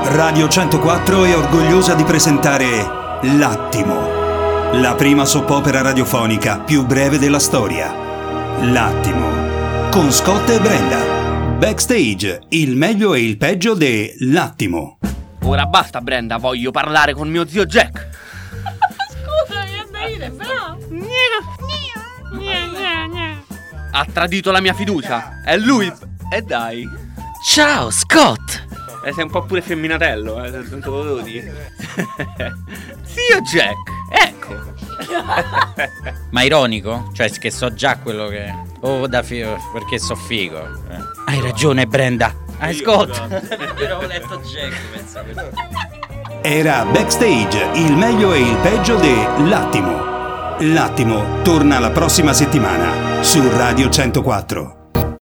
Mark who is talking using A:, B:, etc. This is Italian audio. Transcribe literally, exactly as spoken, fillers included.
A: Radio centoquattro è orgogliosa di presentare L'Attimo, la prima soap opera radiofonica più breve della storia. L'Attimo, con Scott e Brenda. Backstage, il meglio e il peggio de L'Attimo.
B: Ora basta, Brenda, voglio parlare con mio zio Jack.
C: Scusa, mi ha da dire, bravo.
B: Ha tradito la mia fiducia. È lui. E dai. Ciao, Scott. Eh, sei un po' pure femminatello, eh, te lo devo dire. Zio Jack, ecco.
D: Ma ironico? Cioè che so già quello che... Oh, da figo, perché so figo. eh. Hai ragione, Brenda. Hai Scott. Io ho letto Jack, penso che...
A: Era Backstage, il meglio e il peggio de L'Attimo. L'Attimo torna la prossima settimana su Radio centoquattro.